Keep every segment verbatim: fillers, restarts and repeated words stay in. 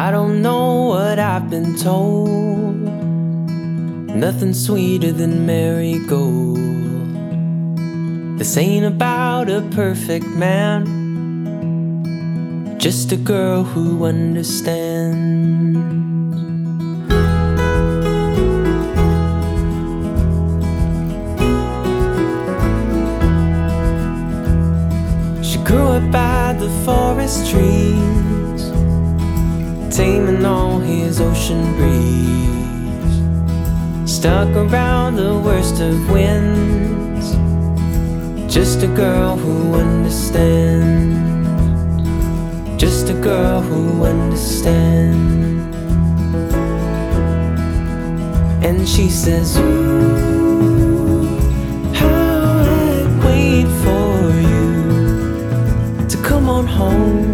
I don't know what I've been told. Nothing sweeter than marigold. This ain't about a perfect man, just a girl who understands. She grew up by the forest trees, taming all his ocean breeze. Stuck around the worst of winds, just a girl who understands. Just a girl who understands. And she says, ooh, how I'd wait for you to come on home.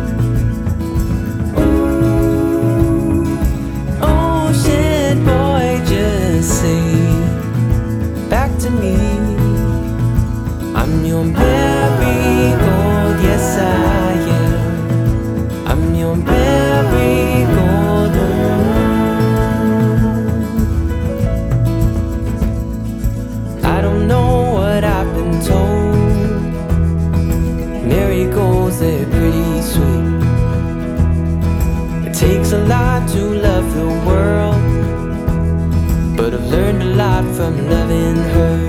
Back to me. I'm your marigold, yes I am. I'm your marigold. I don't know what I've been told. Marigolds, they're pretty sweet. It takes a lot to love the world, but I've learned a lot from loving her.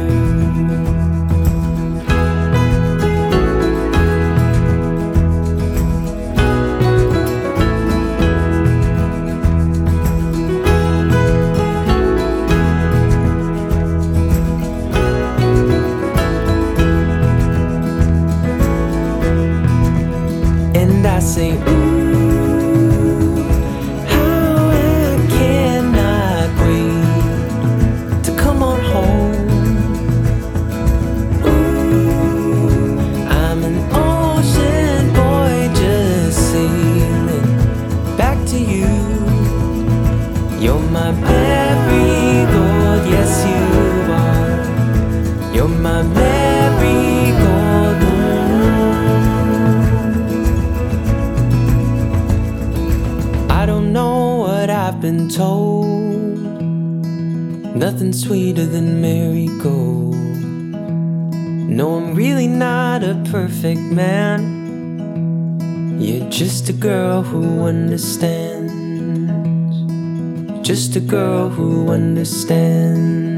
And I say, ooh, you're my marigold, yes you are. You're my marigold. I don't know what I've been told. Nothing sweeter than marigold. No, I'm really not a perfect man. You're just a girl who understands. Just a girl who understands.